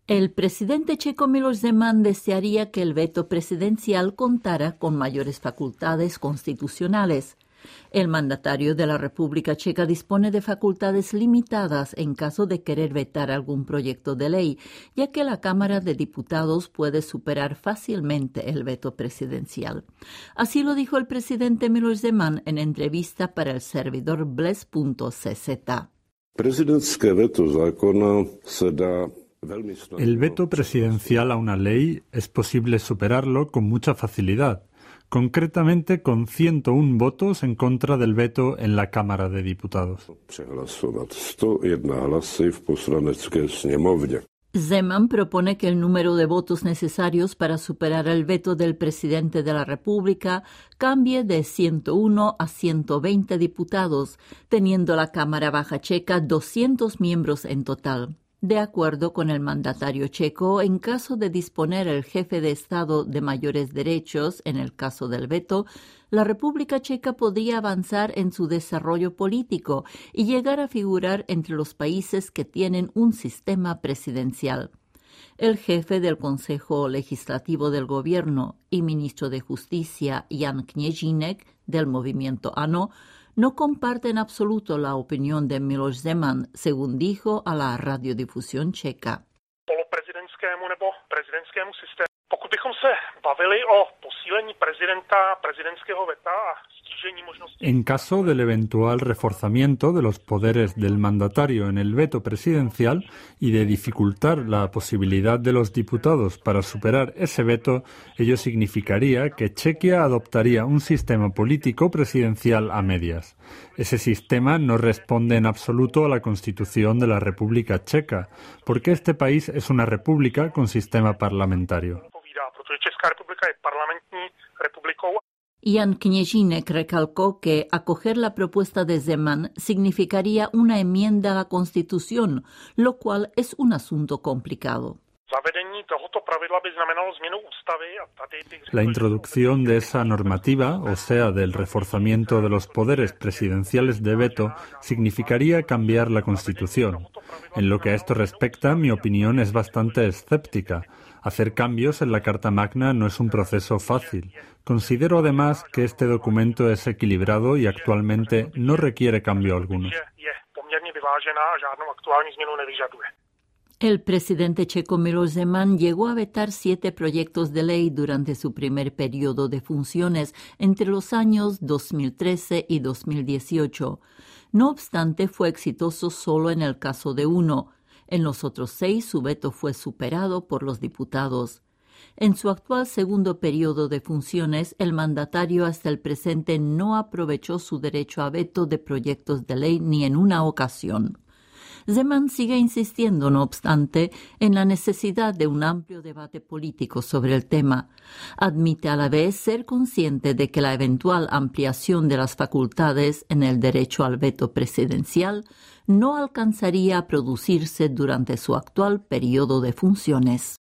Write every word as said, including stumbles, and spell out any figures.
El presidente checo Miloš Zeman desearía que el veto presidencial contara con mayores facultades constitucionales. El mandatario de la República Checa dispone de facultades limitadas en caso de querer vetar algún proyecto de ley, ya que la Cámara de Diputados puede superar fácilmente el veto presidencial. Así lo dijo el presidente Miloš Zeman en entrevista para el servidor bles punto ce zet. Prezidentské veto zákona se da. El veto presidencial a una ley es posible superarlo con mucha facilidad, concretamente con ciento uno votos en contra del veto en la Cámara de Diputados. Zeman propone que el número de votos necesarios para superar el veto del presidente de la República cambie de ciento uno a ciento veinte diputados, teniendo la Cámara Baja Checa doscientos miembros en total. De acuerdo con el mandatario checo, en caso de disponer el jefe de Estado de mayores derechos, en el caso del veto, la República Checa podría avanzar en su desarrollo político y llegar a figurar entre los países que tienen un sistema presidencial. El jefe del Consejo Legislativo del Gobierno y ministro de Justicia, Jan Kněžínek, del movimiento ANO, no comparte en absoluto la opinión de Miloš Zeman, según dijo a la radiodifusión checa. Poloprezidentskému nebo prezidentskému systému. Pokud bychom se bavili o posílení prezidenta, prezidentského veta a stížení možnosti. En caso del eventual reforzamiento de los poderes del mandatario en el veto presidencial y de dificultar la posibilidad de los diputados para superar ese veto, ello significaría que Chequia adoptaría un sistema político presidencial a medias. Ese sistema no responde en absoluto a la Constitución de la República Checa, porque este país es una república con sistema parlamentario. Jan Kněžínek recalcó que acoger la propuesta de Zeman significaría una enmienda a la Constitución, lo cual es un asunto complicado. La introducción de esa normativa, o sea, del reforzamiento de los poderes presidenciales de veto, significaría cambiar la Constitución. En lo que a esto respecta, mi opinión es bastante escéptica. Hacer cambios en la Carta Magna no es un proceso fácil. Considero además que este documento es equilibrado y actualmente no requiere cambio alguno. El presidente checo Miloš Zeman llegó a vetar siete proyectos de ley durante su primer periodo de funciones entre los años dos mil trece y dos mil dieciocho. No obstante, fue exitoso solo en el caso de uno. En los otros seis, su veto fue superado por los diputados. En su actual segundo periodo de funciones, el mandatario hasta el presente no aprovechó su derecho a veto de proyectos de ley ni en una ocasión. Zeman sigue insistiendo, no obstante, en la necesidad de un amplio debate político sobre el tema. Admite a la vez ser consciente de que la eventual ampliación de las facultades en el derecho al veto presidencial no alcanzaría a producirse durante su actual periodo de funciones.